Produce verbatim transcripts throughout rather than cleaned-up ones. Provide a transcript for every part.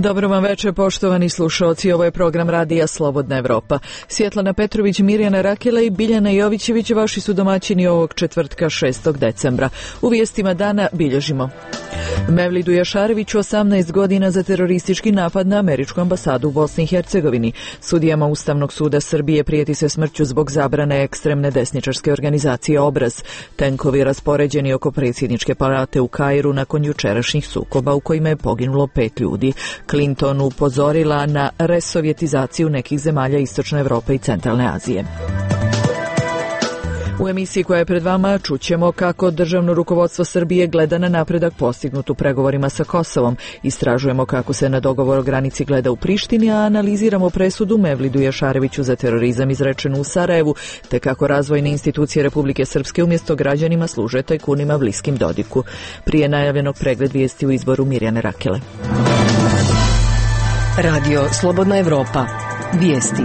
Dobro vam večer, poštovani slušalci. Ovo je program radija Slobodna Evropa. Svjetlana Petrović, Mirjana Rakela i Biljana Jovićević vaši su domaćini ovog četvrtka šestog decembra. U vijestima dana bilježimo: Mevlidu Jašareviću osamnaest godina za teroristički napad na američku ambasadu u Bosni i Hercegovini. Sudijama Ustavnog suda Srbije prijeti se smrću zbog zabrane ekstremne desničarske organizacije Obraz. Tenkovi raspoređeni oko predsjedničke palate u Kairu nakon jučerašnjih sukoba u kojima je poginulo pet ljudi. Clinton upozorila na resovjetizaciju nekih zemalja Istočne Evrope i Centralne Azije. U emisiji koja je pred vama čućemo kako državno rukovodstvo Srbije gleda na napredak postignut u pregovorima sa Kosovom. Istražujemo kako se na dogovor o granici gleda u Prištini, a analiziramo presudu Mevlidu Jašareviću za terorizam izrečenu u Sarajevu, te kako razvojne institucije Republike Srpske umjesto građanima služe tajkunima bliskim Dodiku. Prije najavljenog pregled vijesti u izboru Mirjane Rakele. Radio Slobodna Evropa. Vijesti.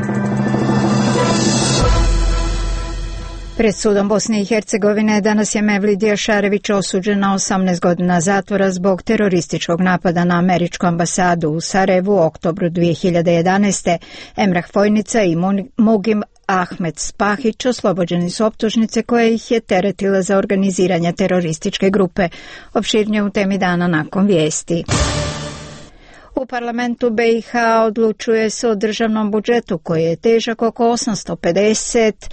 Pred sudom Bosne i Hercegovine danas je Mevlid Jašarević osuđen na osamnaest godina zatvora zbog terorističkog napada na američku ambasadu u Sarajevu u oktobru dvije hiljade jedanaeste. Emrah Fojnica i Mugim Ahmed Spahić oslobođeni su optužnice koje ih je teretila za organiziranje terorističke grupe. Opširnije u temi dana nakon vijesti. U parlamentu B i H odlučuje se o državnom budžetu koji je težak oko osamsto pedeset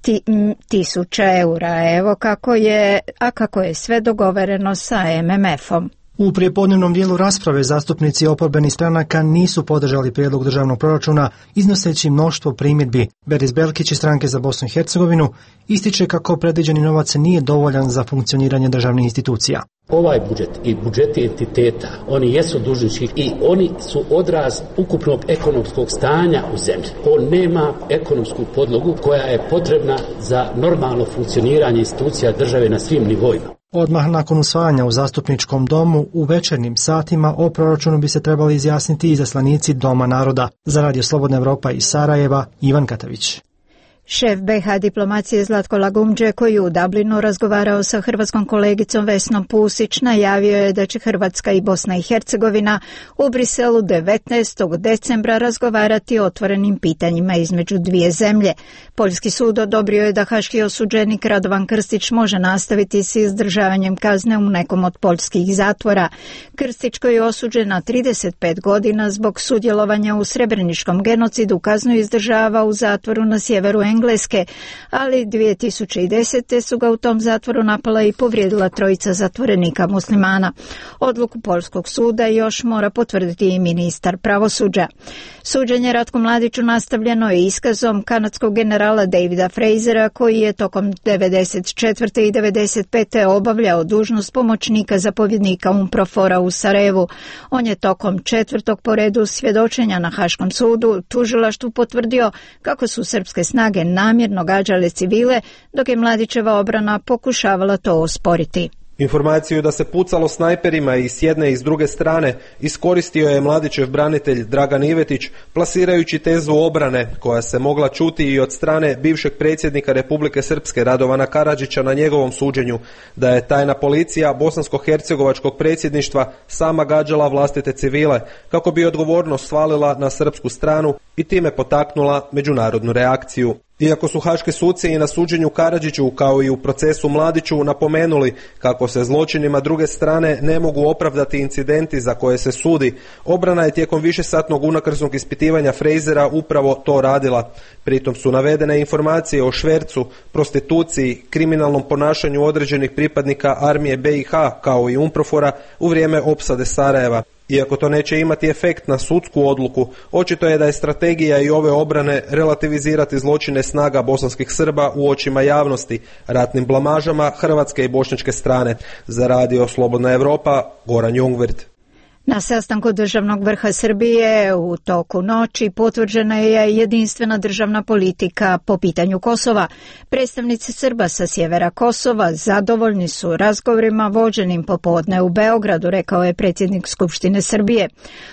tisuća eura. Evo kako je, a kako je sve dogovoreno sa M M F-om. U prijepodnevnom dijelu rasprave zastupnici oporbenih stranaka nisu podržali prijedlog državnog proračuna, iznoseći mnoštvo primjedbi. Beris Belkić iz Stranke za Bosnu i Hercegovinu ističe kako predviđeni novac nije dovoljan za funkcioniranje državnih institucija. Ovaj budžet i budžeti entiteta, oni jesu dužnički i oni su odraz ukupnog ekonomskog stanja u zemlji. On nema ekonomsku podlogu koja je potrebna za normalno funkcioniranje institucija države na svim nivoima. Odmah nakon usvajanja u zastupničkom domu u večernjim satima o proračunu bi se trebali izjasniti izaslanici Doma naroda. Za Radio Slobodna Evropa iz Sarajeva, Ivan Katavić. Šef B H diplomacije Zlatko Lagumdže, koji je u Dublinu razgovarao sa hrvatskom kolegicom Vesnom Pusić, najavio je da će Hrvatska i Bosna i Hercegovina u Briselu devetnaestog decembra razgovarati o otvorenim pitanjima između dvije zemlje. Poljski sud odobrio je da haški osuđenik Radovan Krstić može nastaviti s izdržavanjem kazne u nekom od poljskih zatvora. Krstić, koji je osuđen na trideset pet godina zbog sudjelovanja u srebreničkom genocidu, kaznu izdržava u zatvoru na sjeveru Engleske, ali dvije tisuće desete su ga u tom zatvoru napala i povrijedila trojica zatvorenika muslimana. Odluku poljskog suda još mora potvrditi i ministar pravosuđa. Suđenje Ratku Mladiću nastavljeno je iskazom kanadskog generala Davida Frasera, koji je tokom devedeset četvrte i devedeset pete obavljao dužnost pomoćnika zapovjednika UNPROFOR-a u Sarajevu. On je tokom četvrtog po redu svjedočenja na Haškom sudu tužilaštvu potvrdio kako su srpske snage namjerno gađale civile, dok je Mladićeva obrana pokušavala to osporiti. Informaciju da se pucalo snajperima i s jedne i s druge strane iskoristio je Mladićev branitelj Dragan Ivetić, plasirajući tezu obrane koja se mogla čuti i od strane bivšeg predsjednika Republike Srpske Radovana Karadžića na njegovom suđenju, da je tajna policija bosansko-hercegovačkog predsjedništva sama gađala vlastite civile kako bi odgovornost svalila na srpsku stranu i time potaknula međunarodnu reakciju. Iako su haški suci i na suđenju Karadžiću kao i u procesu Mladiću napomenuli kako se zločinima druge strane ne mogu opravdati incidenti za koje se sudi, obrana je tijekom višesatnog unakrsnog ispitivanja Frasera upravo to radila. Pritom su navedene informacije o švercu, prostituciji, kriminalnom ponašanju određenih pripadnika armije B i H kao i UNPROFOR-a u vrijeme opsade Sarajeva. Iako to neće imati efekt na sudsku odluku, očito je da je strategija i ove obrane relativizirati zločine snaga bosanskih Srba u očima javnosti, ratnim blamažama hrvatske i bošnjačke strane. Za Radio Slobodna Evropa, Goran Jungwirth. Na sastanku državnog vrha Srbije u toku noći potvrđena je jedinstvena državna politika po pitanju Kosova. Predstavnici Srba sa sjevera Kosova zadovoljni su razgovorima vođenim popodne u Beogradu, rekao je predsjednik Skupštine Srbije.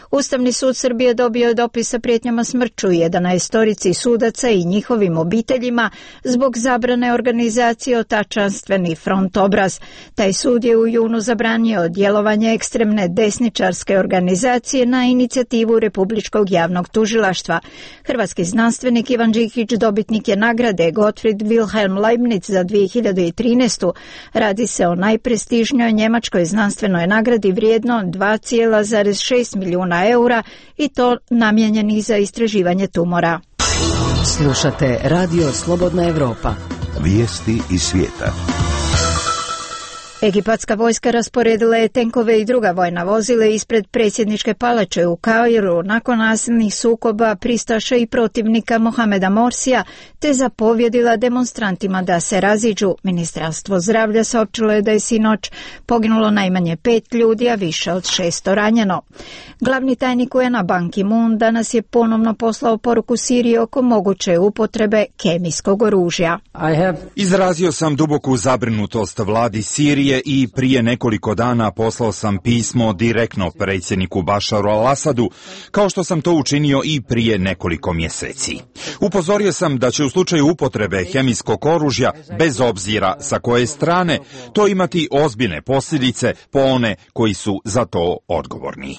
Ustavni sud Srbije dobio je dopis sa prijetnjama smrću jedanaestorici sudaca i njihovim obiteljima zbog zabrane organizacije Otačanstveni front obraz. Taj sud je u junu zabranio djelovanje ekstremne desničarske organizacije na inicijativu Republičkog javnog tužilaštva. Hrvatski znanstvenik Ivan Đikić dobitnik je nagrade Gottfried Wilhelm Leibniz za dvije hiljade trinaestu. Radi se o najprestižnijoj njemačkoj znanstvenoj nagradi vrijedno dva zarez šest milijuna eura i to namijenjenih za istraživanje tumora. Slušate Radio Slobodna Evropa. Vijesti iz svijeta. Egipatska vojska rasporedila je tenkove i druga vojna vozila ispred predsjedničke palače u Kairu nakon nasilnih sukoba pristaša i protivnika Mohameda Morsija, te zapovjedila demonstrantima da se raziđu. Ministarstvo zdravlja saopćilo je da je sinoć poginulo najmanje pet ljudi, a više od šesto ranjeno. Glavni tajnik U N A Ban Ki-moon danas je ponovno poslao poruku Siriji oko moguće upotrebe kemijskog oružja. Izrazio sam duboku zabrinutost vladi Sirije i prije nekoliko dana poslao sam pismo direktno predsjedniku Bašaru al-Asadu, kao što sam to učinio i prije nekoliko mjeseci. Upozorio sam da će u slučaju upotrebe kemijskog oružja, bez obzira sa koje strane, to imati ozbiljne posljedice po one koji su za to odgovorni.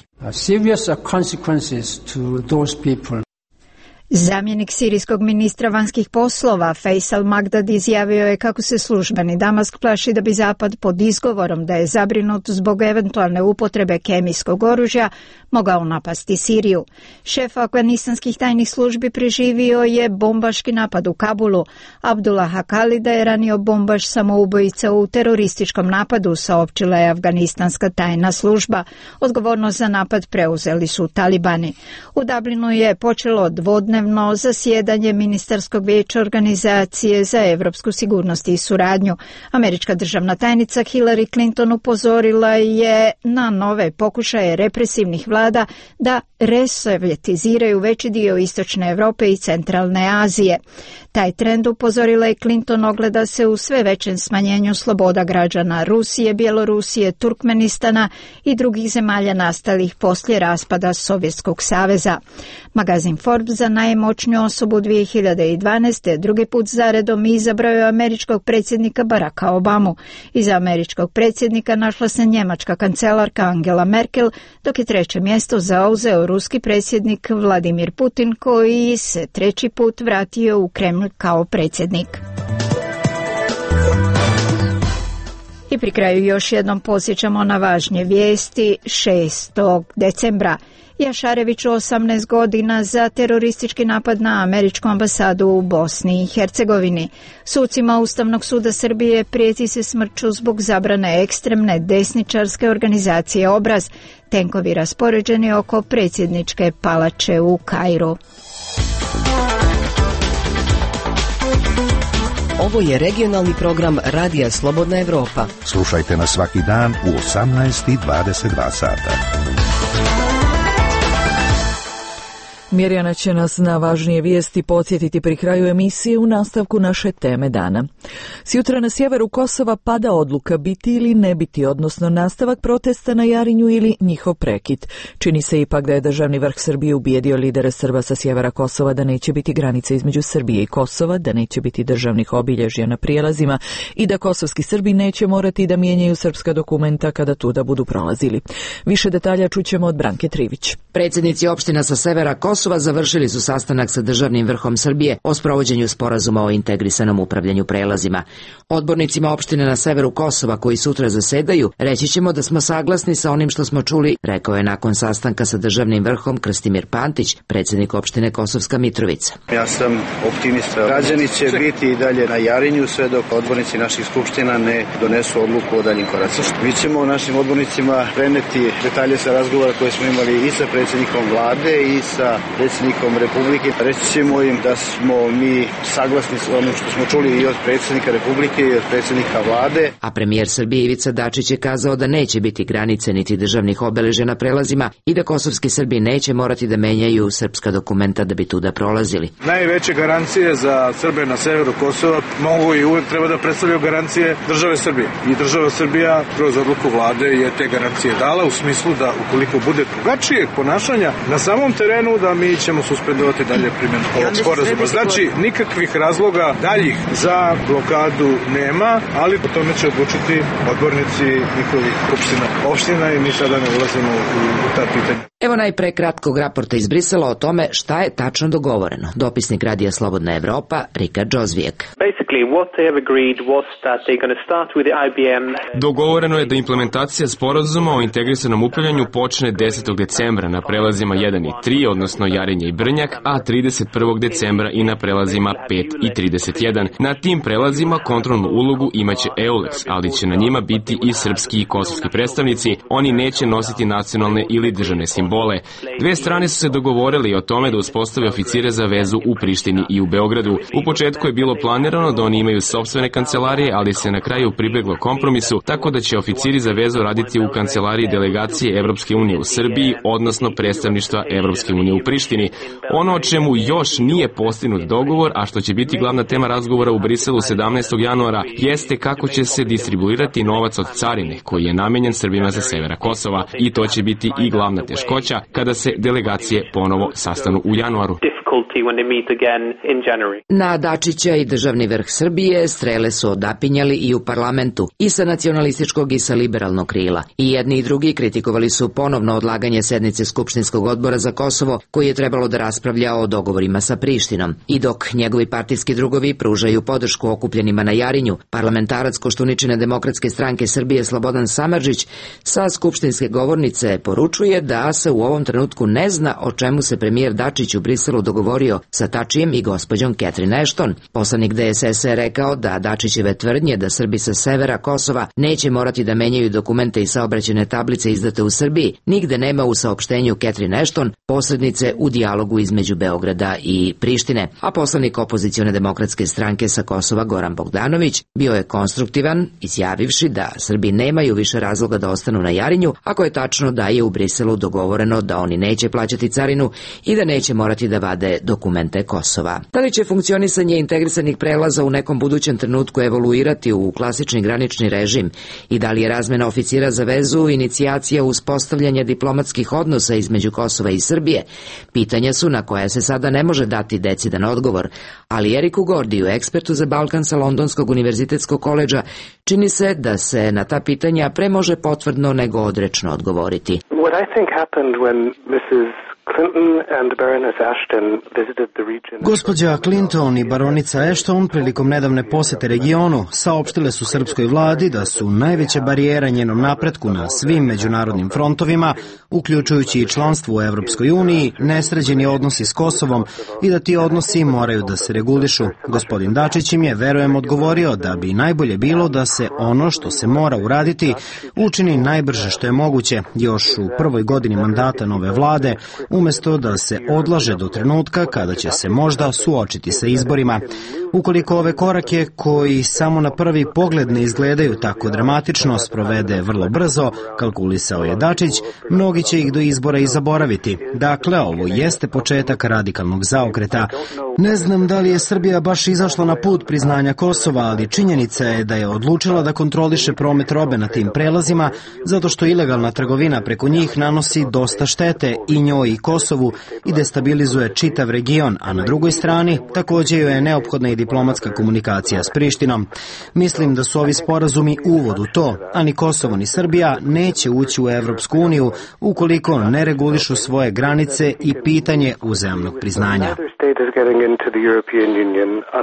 Zamjenik sirijskog ministra vanjskih poslova Faisal Magdad izjavio je kako se službeni Damask plaši da bi Zapad pod izgovorom da je zabrinut zbog eventualne upotrebe kemijskog oružja mogao napasti Siriju. Šef afganistanskih tajnih službi preživio je bombaški napad u Kabulu. Abdullah Hakalida je ranio bombaš samoubojica u terorističkom napadu, saopćila je afganistanska tajna služba. Odgovornost za napad preuzeli su talibani. U Dublinu je počelo dvodnevno zasjedanje ministarskog vijeća Organizacije za europsku sigurnost i suradnju. Američka državna tajnica Hillary Clinton upozorila je na nove pokušaje represivnih vlada da resovjetiziraju veći dio istočne Europe i centralne Azije. Taj trend, upozorila je Clinton, ogleda se u sve većem smanjenju sloboda građana Rusije, Bjelorusije, Turkmenistana i drugih zemalja nastalih poslije raspada Sovjetskog saveza. Magazin Forbes za najmoćniju osobu dvije hiljade dvanaeste. drugi put zaredom izabrao je američkog predsjednika Baracka Obamu. Iza američkog predsjednika našla se njemačka kancelarka Angela Merkel, dok je treće mjesto zauzeo ruski predsjednik Vladimir Putin, koji se treći put vratio u Kremlj kao predsjednik. I pri kraju još jednom podsjećamo na važnije vijesti. šestog decembra Jašareviću osamnaest godina za teroristički napad na američku ambasadu u Bosni i Hercegovini. Sucima Ustavnog suda Srbije prijeti se smrću zbog zabrane ekstremne desničarske organizacije Obraz. Tenkovi raspoređeni oko predsjedničke palače u Kairu. Ovo je regionalni program Radija Slobodna Evropa. Slušajte nas svaki dan u osamnaest i dvadeset dva sata. Mirjana će nas na važnije vijesti podsjetiti pri kraju emisije u nastavku naše teme dana. Sjutra na sjeveru Kosova pada odluka biti ili ne biti, odnosno nastavak protesta na Jarinju ili njihov prekid. Čini se ipak da je državni vrh Srbije ubijedio lidere Srba sa sjevera Kosova da neće biti granice između Srbije i Kosova, da neće biti državnih obilježja na prijelazima i da kosovski Srbi neće morati da mijenjaju srpska dokumenta kada tuda budu prolazili. Više detalja čućemo od Branke Trivić. Predsjednici opština sa severa Kosova završili su sastanak sa državnim vrhom Srbije o sprovođenju sporazuma o integrisanom upravljanju prelazima. Odbornicima opštine na severu Kosova koji sutra zasedaju, reći ćemo da smo saglasni sa onim što smo čuli, rekao je nakon sastanka sa državnim vrhom Krstimir Pantić, predsjednik opštine Kosovska Mitrovica. Ja sam optimista. Građani će biti i dalje na Jarinju sve dok odbornici naših skupština ne donesu odluku o daljim koracima. Mi ćemo našim odbornicima preneti detalje sa razgovora koje smo imali i sa predsjednikom vlade i sa predsjednikom Republike. Reći ćemo im da smo mi saglasni s onim što smo čuli i od predsjednika Republike i od predsjednika vlade. A premijer Srbije Ivica Dačić je kazao da neće biti granice niti državnih obeležja na prelazima i da kosovski Srbi neće morati da menjaju srpska dokumenta da bi tuda prolazili. Najveće garancije za Srbe na severu Kosova mogu i uvek treba da predstavljaju garancije države Srbije. I država Srbija kroz odluku vlade je te garancije dala u smislu da ukoliko bude drugačijeg ponašanja na samom terenu da mi ćemo suspendovati dalje primjenu ovog sporazuma. Znači nikakvih razloga daljih za blokadu nema, ali po tome će odlučiti odbornici njihovih opština. Opština i mi sada ne ulazimo u, u ta pitanja. Evo najpre kratkog raporta iz Brisela o tome šta je tačno dogovoreno. Dopisnik Radija Slobodna Evropa, Rika Džozvijek. Dogovoreno je da implementacija sporazuma o integrisanom upravljanju počne desetog decembra na prelazima jedan i tri, odnosno Jarinje i Brnjak, a trideset prvog decembra i na prelazima pet i trideset jedan. Na tim prelazima kontrolnu ulogu imaće EULEX, ali će na njima biti i srpski i kosovski predstavnici. Oni neće nositi nacionalne ili državne simbole. Dve strane su se dogovorili o tome da uspostave oficire za vezu u Prištini i u Beogradu. U početku je bilo planirano da oni imaju sopstvene kancelarije, ali se na kraju pribeglo kompromisu, tako da će oficiri za vezu raditi u kancelariji delegacije Evropske unije u Srbiji, odnosno predstavništva Evropske unije u Prištini. Ono o čemu još nije postignut dogovor, a što će biti glavna tema razgovora u Briselu sedamnaestog januara, jeste kako će se distribuirati novac od carine, koji je namenjen Srbima sa severa Kosova, i to će biti i glavna teškoća kada se delegacije ponovo sastanu u januaru. Na Dačića i državni vrh Srbije strele su odapinjali i u parlamentu, i sa nacionalističkog i sa liberalnog krila. I jedni i drugi kritikovali su ponovno odlaganje sednice Skupštinskog odbora za Kosovo, koji je trebalo da raspravlja o dogovorima sa Prištinom. I dok njegovi partijski drugovi pružaju podršku okupljenima na Jarinju, parlamentarac Koštuničine demokratske stranke Srbije Slobodan Samardžić sa skupštinske govornice poručuje da se u ovom trenutku ne zna o čemu se premijer Dačić u Briselu dogovorio sa Tačijem i gospođom Catherine Ashton. Poslanik D S S je rekao da Dačićeve tvrdnje da Srbi sa severa Kosova neće morati da menjaju dokumente i saobraćajne tablice izdate u Srbiji nigde nema u saopštenju Catherine Ashton, posrednice u dijalogu između Beograda i Prištine. A poslanik opozicione demokratske stranke sa Kosova Goran Bogdanović bio je konstruktivan, izjavivši da Srbi nemaju više razloga da ostanu na Jarinju, ako je tačno da je u Briselu dogovoreno da oni neće plaćati carinu i da neće morati da vade dokumente Kosova. Da li će funkcionisanje integrisanih prelaza u nekom budućem trenutku evoluirati u klasični granični režim i da li je razmena oficira za vezu inicijacija uspostavljanja diplomatskih odnosa između Kosova i Srbije, pitanja su na koja se sada ne može dati decidan odgovor, ali Eriku Gordiju, ekspertu za Balkan sa Londonskog univerzitetskog koledža, čini se da se na ta pitanja pre može potvrdno nego odrečno odgovoriti. What I think happened when Missus Gospođa Clinton i baronica Ashton prilikom nedavne posete regionu saopštile su srpskoj vladi da su najveća barijera njenom napretku na svim međunarodnim frontovima, uključujući i članstvo u Evropskoj uniji, nesređeni odnosi s Kosovom i da ti odnosi moraju da se regulišu. Gospodin Dačić im je, verujem, odgovorio da bi najbolje bilo da se ono što se mora uraditi učini najbrže što je moguće, još u prvoj godini mandata nove vlade, umjesto da se odlaže do trenutka kada će se možda suočiti sa izborima. Ukoliko ove korake, koji samo na prvi pogled ne izgledaju tako dramatično, sprovede vrlo brzo, kalkulisao je Dačić, mnogi će ih do izbora i zaboraviti. Dakle, ovo jeste početak radikalnog zaokreta. Ne znam da li je Srbija baš izašla na put priznanja Kosova, ali činjenica je da je odlučila da kontroliše promet robe na tim prelazima, zato što ilegalna trgovina preko njih nanosi dosta štete i njoj i Kosovu i destabilizuje čitav region, a na drugoj strani također joj je neophodna i diplomatska komunikacija s Prištinom. Mislim da su ovi sporazumi uvod u to, a ni Kosovo ni Srbija neće ući u Evropsku uniju ukoliko ne regulišu svoje granice i pitanje uzajamnog priznanja.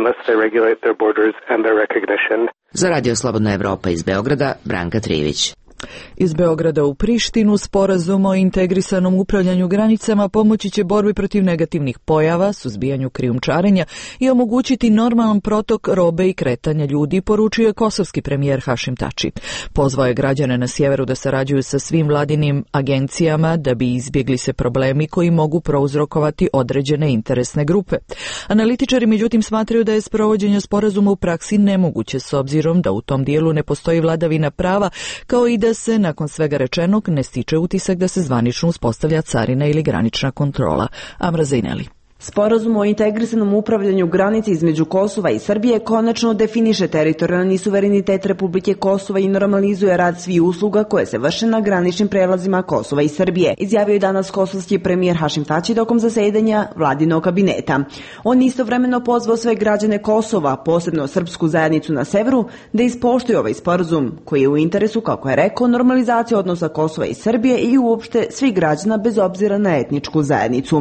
Za Radio Slobodna Evropa iz Beograda, Branka Trivić. Iz Beograda u Prištinu sporazum o integrisanom upravljanju granicama pomoći će borbi protiv negativnih pojava, suzbijanju krijumčarenja i omogućiti normalan protok robe i kretanja ljudi, poručio je kosovski premijer Hašim Tači. Pozvao je građane na sjeveru da sarađuju sa svim vladinim agencijama da bi izbjegli se problemi koji mogu prouzrokovati određene interesne grupe. Analitičari međutim smatraju da je sprovođenje sporazuma u praksi nemoguće s obzirom da u tom dijelu ne postoji vladavina prava, kao i da se nakon svega rečenog ne stiče utisak da se zvanično uspostavlja carina ili granična kontrola. Amra Zajneli. Sporazum o integrisanom upravljanju granice između Kosova i Srbije konačno definiše teritorijalni suverenitet Republike Kosova i normalizuje rad svih usluga koje se vrše na graničnim prelazima Kosova i Srbije, izjavio je danas kosovski premijer Hašim Tači tokom zasedanja vladinog kabineta. On istovremeno pozvao sve građane Kosova, posebno srpsku zajednicu na severu, da ispoštuju ovaj sporazum, koji je u interesu, kako je rekao, normalizacije odnosa Kosova i Srbije i uopšte svih građana bez obzira na etničku zajednicu.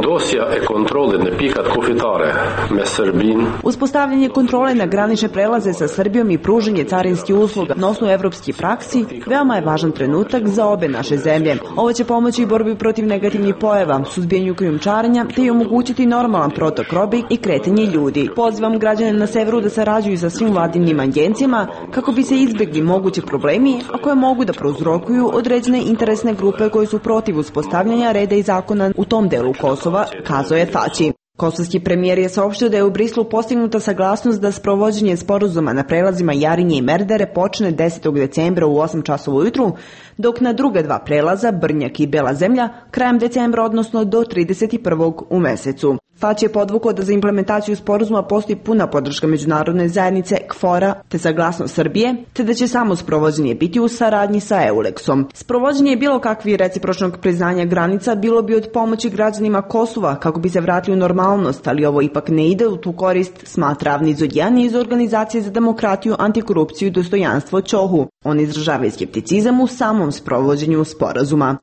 Uspostavljanje kontrole na granične prelaze sa Srbijom i pružanje carinskih usluga na osnovu evropskih praksi veoma je važan trenutak za obe naše zemlje. Ovo će pomoći i borbi protiv negativnih pojava, suzbijanju krijumčarenja te i omogućiti normalan protok robe i kretanje ljudi. Pozivam građane na severu da sarađuju sa svim vladinim agencijama kako bi se izbjegli mogući problemi, a koje mogu da prouzrokuju određene interesne grupe koje su protiv uspostavljanja reda i zakona u tom delu Kosova, kazao je Tači. Kosovski premijer je saopštio da je u Brislu postignuta saglasnost da sprovođenje sporazuma na prelazima Jarinje i Merdare počne desetog decembra u osam časova ujutru, dok na druga dva prelaza, Brnjak i Bela zemlja, krajem decembra, odnosno do trideset prvog u mesecu. Tači je podvukao da za implementaciju sporazuma postoji puna podrška međunarodne zajednice K F O R-a te saglasnost Srbije, te da će samo sprovođenje biti u saradnji sa EULEX-om. Sprovođenje bilo kakvi recipročnog priznanja granica bilo bi od pomoći građanima Kosova kako bi se vratili u normalnost, ali ovo ipak ne ide u tu korist, smatra Avni Zodjani iz Organizacije za demokratiju, antikorupciju i dostojanstvo Ćohu. On izražava i skepticizam u samom sprovođenju sporazuma.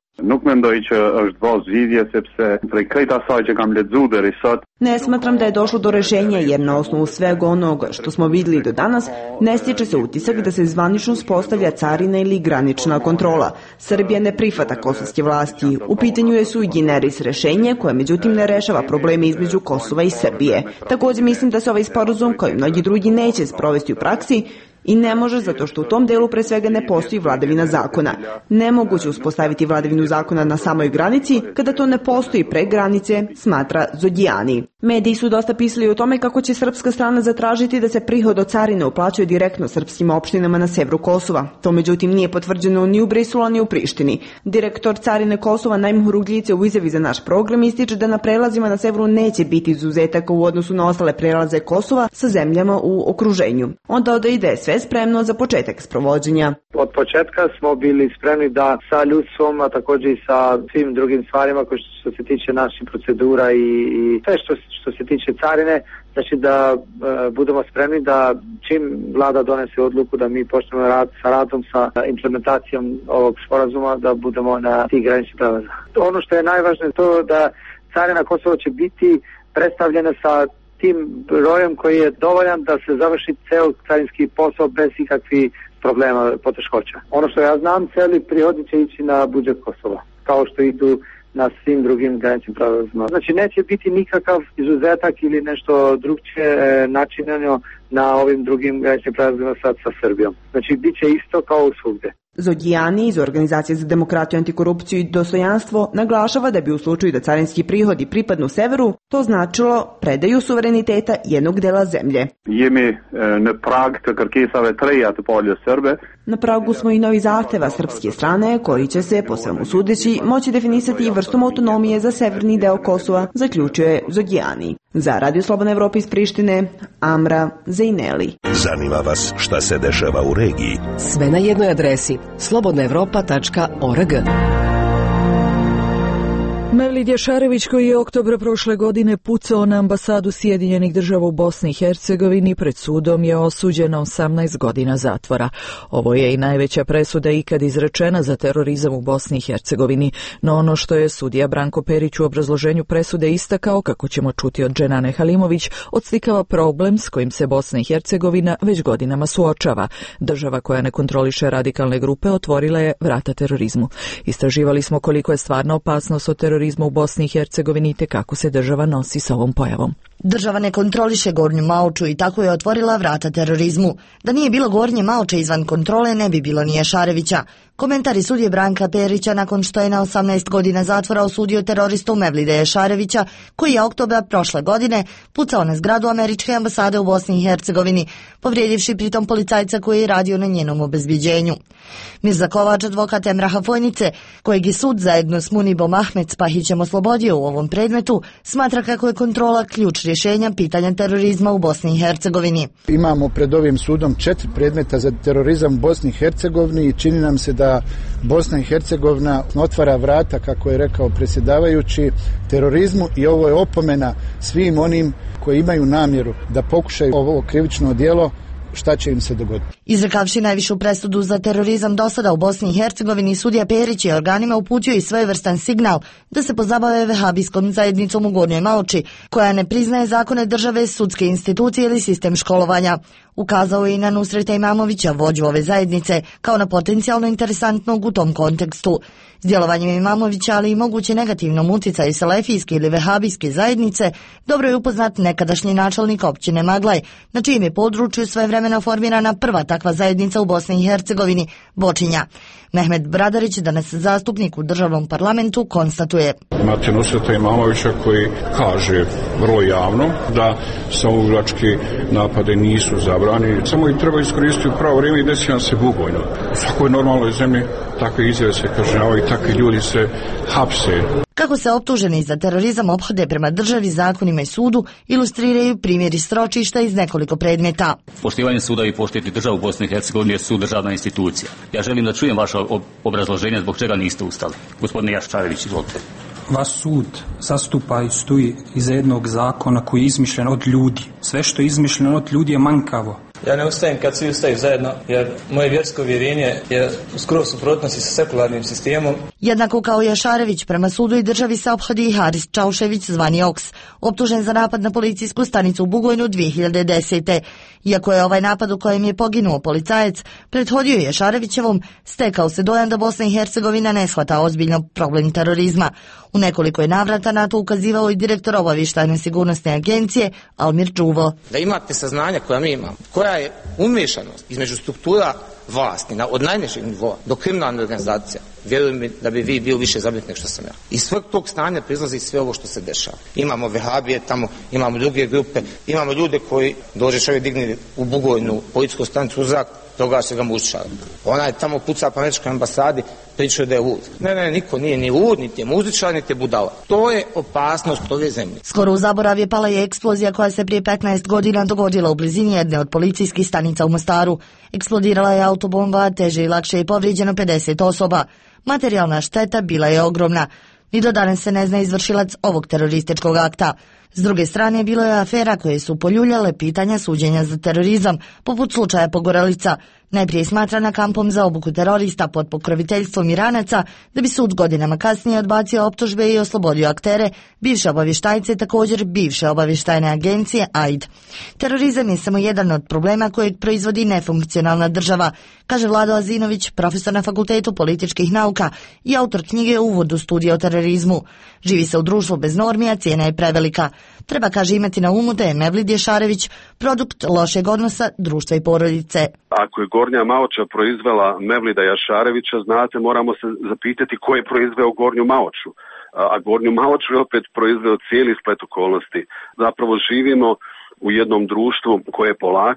Ne smatram da je došlo do rešenja jer na osnovu svega onoga što smo vidjeli do danas ne stiče se utisak da se zvanično uspostavlja carina ili granična kontrola. Srbija ne prihvata kosovske vlasti. U pitanju je sui generis rešenje koje međutim ne rešava probleme između Kosova i Srbije. Također mislim da se ovaj sporazum kao i mnogi drugi neće sprovesti u praksi i ne može zato što u tom delu pre svega ne postoji vladavina zakona. Nemoguće uspostaviti vladavinu zakona na samoj granici kada to ne postoji pre granice, smatra Zodijani. Mediji su dosta pisali o tome kako će srpska strana zatražiti da se prihod od carine uplaćuje direktno srpskim opštinama na severu Kosova. To međutim nije potvrđeno ni u Briselu ni u Prištini. Direktor carine Kosova Najm Hurugljice u izjavi za naš program ističe da na prelazima na severu neće biti izuzetaka u odnosu na ostale prelaze Kosova sa zemljama u okruženju. Onda dodaje da je sve spremno za početak sprovođenja. Od početka smo bili spremni da sa ljudstvom, a također i sa svim drugim stvarima koje što se tiče naših procedura i, i sve što, što se tiče carine, znači da e, budemo spremni da čim vlada donese odluku da mi počnemo rad sa radom sa implementacijom ovog sporazuma, da budemo na tih graničnih prelaza. Ono što je najvažnije to da carina Kosova će biti predstavljena sa tim brojem koji je dovoljan da se završi ceo carinski posao bez ikakvih problema, poteškoća. Ono što ja znam, celi prihodi će ići na budžet Kosova, kao što idu na svim drugim graničnim prelazima. Znači neće biti nikakav izuzetak ili nešto drugčije načinjeno na ovim drugim graničnim prelazima sad sa Srbijom. Znači bit će isto kao u svugde. Zodijani iz Organizacije za demokratiju, antikorupciju i dostojanstvo naglašava da bi u slučaju da carinski prihodi pripadnu severu, to značilo predaju suvereniteta jednog dela zemlje. Na pragu smo i novi zahteva srpske strane koji će se, po svemu sudeći, moći definisati i vrstom autonomije za severni deo Kosova, zaključuje Zodijani. Za Radio Slobodna Evropa iz Prištine, Amra Zajneli. Zanima vas šta se dešava u regiji? Sve na jednoj adresi slobodna evropa tačka org. Mevlid Jašarević, koji je oktobra prošle godine pucao na ambasadu Sjedinjenih država u Bosni i Hercegovini, pred sudom je osuđen na osamnaest godina zatvora. Ovo je i najveća presuda ikad izrečena za terorizam u Bosni i Hercegovini, no ono što je sudija Branko Perić u obrazloženju presude istakao, kako ćemo čuti od Dženane Halimović, odslikava problem s kojim se Bosna i Hercegovina već godinama suočava. Država koja ne kontroliše radikalne grupe otvorila je vrata terorizmu. Istraživali smo koliko je stvarna opasnost od terorizma u Bosni i Hercegovini te kako se država nosi s ovom pojavom. Država ne kontroliše Gornju Maoču i tako je otvorila vrata terorizmu. Da nije bilo Gornje Maoče izvan kontrole, ne bi bilo ni Jašarevića. Komentari sudije Branka Perića nakon što je na osamnaest godina zatvora osudio teroristu Mevlida Jašarevića, koji je oktobra prošle godine pucao na zgradu američke ambasade u Bosni i Hercegovini, povrijedivši pritom policajca koji je radio na njenom obezbiđenju. Mirza Kovač, advokat Emraha Fojnice, kojeg je sud zajedno s Munibom Ahmed Spahićem oslobodio u ovom predmetu, smatra kako je kontrola ključ rješenja pitanja terorizma u Bosni i Hercegovini. Imamo pred ovim sudom četiri predmeta za terorizam u Bosni i Hercegovini i čini nam se da Bosna i Hercegovina otvara vrata, kako je rekao predsjedavajući, terorizmu i ovo je opomena svim onim koji imaju namjeru da pokušaju ovo krivično djelo, šta će im se dogoditi. Izrekavši najvišu presudu za terorizam do sada u Bosni i Hercegovini, sudija Perić je organima uputio i svojevrstan signal da se pozabave vehabijskom zajednicom u Gornjoj Maoči, koja ne priznaje zakone države, sudske institucije ili sistem školovanja. Ukazao je i na Nusreta Imamovića, vođu ove zajednice, kao na potencijalno interesantnog u tom kontekstu. S djelovanjem Imamovića, ali i moguće negativnom utjecaju selefijske ili vehabijske zajednice, dobro je upoznat nekadašnji načelnik općine Maglaj, na čijem je području svojevremeno formirana prva takva zajednica u Bosni i Hercegovini, Bočinja. Mehmet Bradarić, danas zastupnik u državnom parlamentu, konstatuje: Imate Nusreta Imamovića koji kaže vrlo javno da samoubilački napade nisu zabrani, samo ih treba iskoristiti u pravo vrijeme i desi nam se Bugojno. U svakoj normalnoj zemlji takve izjave se kažnjavaju i takvi ljudi se hapse. Kako se optuženi za terorizam ophode prema državi, zakonima i sudu, ilustriraju primjeri sročišta iz nekoliko predmeta. Poštivanje suda i poštivati državu u Bosni i Hercegovini je sud državna institucija. Ja želim da čujem vaše obrazloženje zbog čega niste ustali. Gospodine Jašarević, izvolite. Vaš sud zastupa i stoji iza jednog zakona koji je izmišljen od ljudi. Sve što je izmišljeno od ljudi je manjkavo. Ja ne ustajem kad svi ustaju zajedno, jer moje vjersko uvjerenje je skroz suprotnosti sa sekularnim sistemom. Jednako kao Jašarević, prema sudu i državi se ophodi i Haris Čaušević, zvani Oks, optužen za napad na policijsku stanicu u Bugojnu dvije hiljade desete. Iako je ovaj napad u kojem je poginuo policajac prethodio Jašarevićevom, stekao se dojam da Bosna i Hercegovina ne shvata ozbiljno problem terorizma. U nekoliko je navrata na to ukazivao i direktor obavještajne sigurnosne agencije Almir Đuvo. Da imate saznanja koja mi imamo, koja je umješanost između struktura vlasti na, od najnižeg nivoa do kriminalne organizacije, vjerujem mi da bi vi bili više zabrinuti nego što sam ja. Iz svog tog stanja proizlazi sve ovo što se dešava. Imamo vehabije tamo, imamo druge grupe, imamo ljude koji dođe čovjek digni u Bugojnu policijsku stanicu u zrak, toga se ga muzičara. Ona je tamo puca po američkoj ambasadi, pričao da je lud. Ne, ne, niko nije ni lud, niti je muzičar, niti je budala. To je opasnost ove zemlje. Skoro u zaborav je pala i eksplozija koja se prije petnaest godina dogodila u blizini jedne od policijskih stanica u Mostaru. Eksplodirala je autobomba, teže i lakše je povrijeđeno pedeset osoba. Materijalna šteta bila je ogromna. Ni do danas se ne zna izvršilac ovog terorističkog akta. S druge strane, bilo je afera koje su poljuljale pitanja suđenja za terorizam, poput slučaja Pogorelica, najprije smatrana kampom za obuku terorista pod pokroviteljstvom Iranaca, da bi sud godinama kasnije odbacio optužbe i oslobodio aktere, bivše obavještajce, također bivše obavještajne agencije A I D. Terorizam je samo jedan od problema kojeg proizvodi nefunkcionalna država, kaže Vlado Azinović, profesor na Fakultetu političkih nauka i autor knjige Uvod u studije o terorizmu. Živi se u društvu bez normi, a cijena je prevelika. Treba, kaže, imati na umu da je Mevlid Jašarević produkt lošeg odnosa društva i porodice. Ako je Gornja Maoča proizvela Mevlida Jašarevića, znate, moramo se zapitati ko je proizveo Gornju Maoču. A Gornju Maoču je opet proizveo cijeli splet okolnosti. Zapravo živimo u jednom društvu koje polako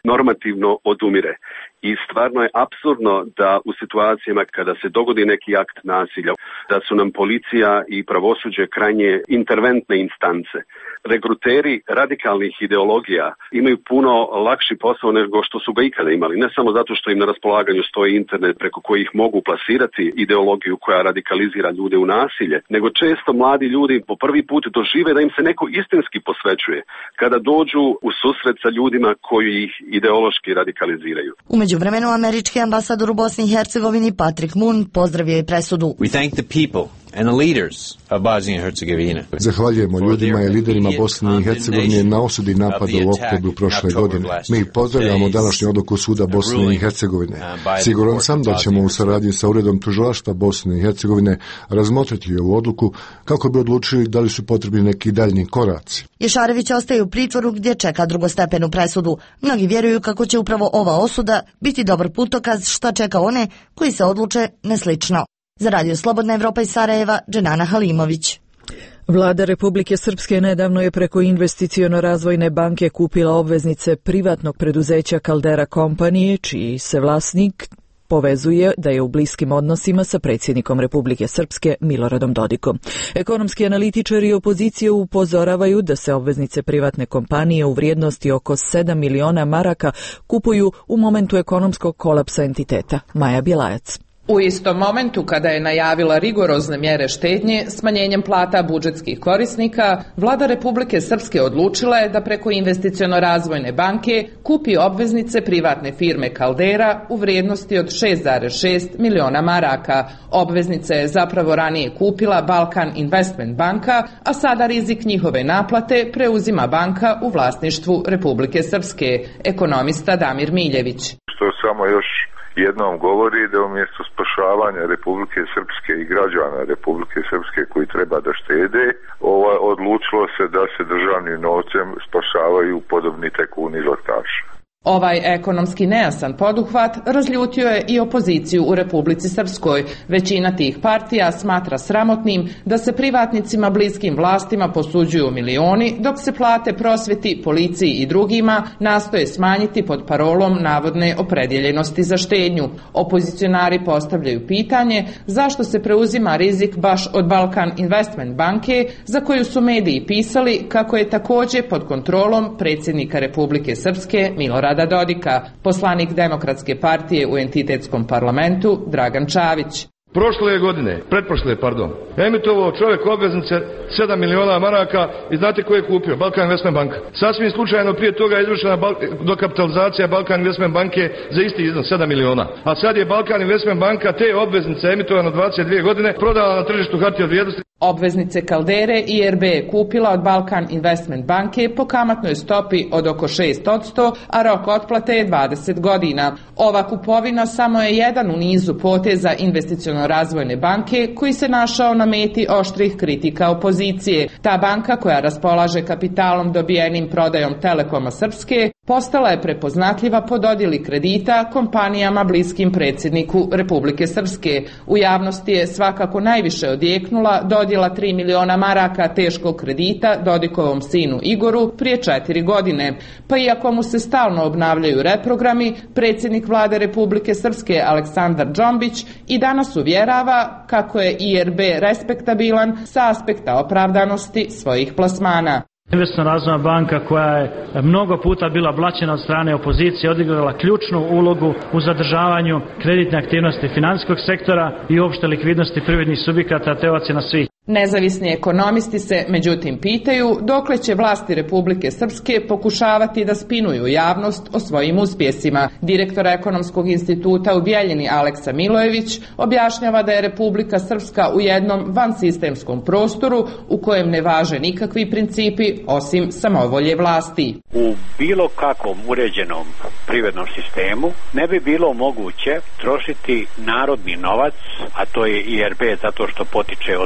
normativno odumire. I stvarno je apsurdno da u situacijama kada se dogodi neki akt nasilja, da su nam policija i pravosuđe krajnje interventne instance. Regruteri radikalnih ideologija imaju puno lakši posao nego što su ga ikada imali. Ne samo zato što im na raspolaganju stoji internet preko kojih mogu plasirati ideologiju koja radikalizira ljude u nasilje, nego često mladi ljudi po prvi put dožive da im se neko istinski posvećuje kada dođu u susret sa ljudima koji ih ideološki radikaliziraju. U međuvremenu američki ambasador u Bosni i Hercegovini Patrick Moon pozdravio je presudu. We thank the people and the leaders of Bosnia and Herzegovina. Zahvaljujemo ljudima i liderima Bosne i Hercegovine na osudi napada u oktobru prošle godine. Mi pozdravljamo današnju odluku suda Bosne i Hercegovine. Siguran sam da ćemo u saradnji sa Uredom tužilaštva Bosne i Hercegovine razmotriti ovu odluku kako bi odlučili da li su potrebni neki daljni koraci. Jašarević ostaje u pritvoru gdje čeka drugostepenu presudu. Mnogi vjeruju kako će upravo ova osuda biti dobar putokaz šta čeka one koji se odluče neslično. Za Radio Slobodna Evropa iz Sarajeva, Dženana Halimović. Vlada Republike Srpske nedavno je preko investiciono-razvojne banke kupila obveznice privatnog preduzeća Caldera Company, čiji se vlasnik povezuje da je u bliskim odnosima sa predsjednikom Republike Srpske Miloradom Dodikom. Ekonomski analitičari i opozicije upozoravaju da se obveznice privatne kompanije u vrijednosti oko sedam miliona maraka kupuju u momentu ekonomskog kolapsa entiteta. Maja Bjelajac. U istom momentu kada je najavila rigorozne mjere štednje smanjenjem plata budžetskih korisnika, Vlada Republike Srpske odlučila je da preko investiciono-razvojne banke kupi obveznice privatne firme Caldera u vrijednosti od šest zarez šest miliona maraka. Obveznice je zapravo ranije kupila Balkan Investment banka, a sada rizik njihove naplate preuzima banka u vlasništvu Republike Srpske. Ekonomista Damir Miljević. Što samo još jednom govori da umjesto spašavanja Republike Srpske i građana Republike Srpske koji treba da štede, ovaj, odlučilo se da se državnim novcem spašavaju podobni tekuni zlataši. Ovaj ekonomski nejasan poduhvat razljutio je i opoziciju u Republici Srpskoj. Većina tih partija smatra sramotnim da se privatnicima bliskim vlastima posuđuju milioni, dok se plate prosvjeti, policiji i drugima nastoje smanjiti pod parolom navodne opredjeljenosti za štednju. Opozicionari postavljaju pitanje zašto se preuzima rizik baš od Balkan Investment banke, za koju su mediji pisali kako je također pod kontrolom predsjednika Republike Srpske Milorada Dodika. Poslanik Demokratske partije u entitetskom parlamentu Dragan Čavić. Prošle godine, pretprošle, pardon, emitovao čovjek obveznice sedam miliona maraka i znate ko je kupio? Balkan Investment banka. Sasvim slučajno prije toga je izvršena dokapitalizacija Balkan Investment banke za isti iznos sedam miliona. A sad je Balkan Investment banka te obveznice emitovano dvadeset dvije godine prodala na tržištu hartija od vrijednosti. Obveznice Caldere I R B je kupila od Balkan Investment banke po kamatnoj stopi od oko šest posto, a rok otplate je dvadeset godina. Ova kupovina samo je jedan u nizu poteza investiciono-razvojne banke koji se našao na meti oštrih kritika opozicije. Ta banka, koja raspolaže kapitalom dobijenim prodajom Telekoma Srpske, postala je prepoznatljiva po dodjeli kredita kompanijama bliskim predsjedniku Republike Srpske. U javnosti je svakako najviše odjeknula dodjela tri miliona maraka teškog kredita Dodikovom sinu Igoru prije četiri godine. Pa iako mu se stalno obnavljaju reprogrami, predsjednik Vlade Republike Srpske Aleksandar Džombić i danas uvjerava kako je I R B respektabilan sa aspekta opravdanosti svojih plasmana. Investiciono-razvojna banka, koja je mnogo puta bila blaćena od strane opozicije, odigrala ključnu ulogu u zadržavanju kreditne aktivnosti financijskog sektora i uopšte likvidnosti privrednih subjekata te ocjena svih. Nezavisni ekonomisti se međutim pitaju dokle će vlasti Republike Srpske pokušavati da spinuju javnost o svojim uspjesima. Direktor Ekonomskog instituta u Bijeljini Aleksa Milojević objašnjava da je Republika Srpska u jednom vansistemskom prostoru u kojem ne važe nikakvi principi osim samovolje vlasti. U bilo kakvom uređenom privrednom sistemu ne bi bilo moguće trošiti narodni novac, a to je I R B zato što potiče od prodaje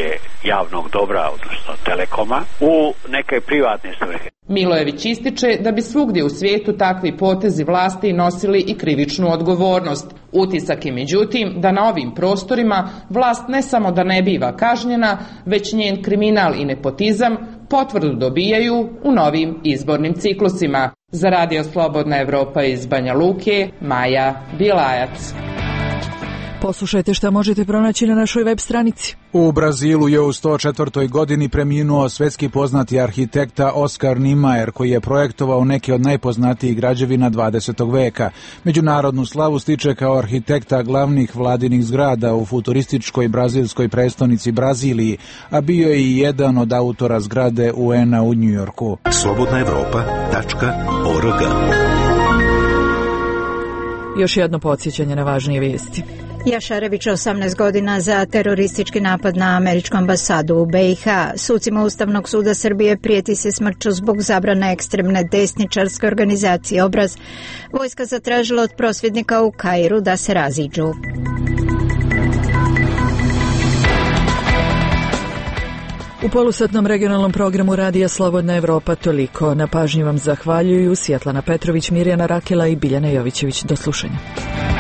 promocije javnog dobra, odnosno telekoma, u neke privatne svrhe. Milojević ističe da bi svugdje u svijetu takvi potezi vlasti nosili i krivičnu odgovornost. Utisak je međutim da na ovim prostorima vlast ne samo da ne biva kažnjena, već njen kriminal i nepotizam potvrdu dobijaju u novim izbornim ciklusima. Za Radio Slobodna Evropa iz Banja Luke, Maja Bilajac. Poslušajte šta možete pronaći na našoj web stranici. U Brazilu je u sto četvrtoj godini preminuo svetski poznati arhitekta Oskar Niemeyer, koji je projektovao neke od najpoznatijih građevina dvadesetog veka. Međunarodnu slavu stiče kao arhitekta glavnih vladinih zgrada u futurističkoj brazilskoj prestonici Braziliji, a bio je i jedan od autora zgrade U N-a u Njujorku. slobodna evropa tačka org. Još jedno podsjećanje na važnije vijesti. Jašarević osamnaest godina za teroristički napad na američku ambasadu u B i H. Sucima Ustavnog suda Srbije prijeti se smrću zbog zabrane ekstremne desničarske organizacije Obraz. Vojska zatražila od prosvjednika u Kairu da se raziđu. U polusatnom regionalnom programu Radija Slobodna Evropa toliko. Na pažnji vam zahvaljuju Svjetlana Petrović, Mirjana Rakela i Biljana Jovićević. Do slušanja.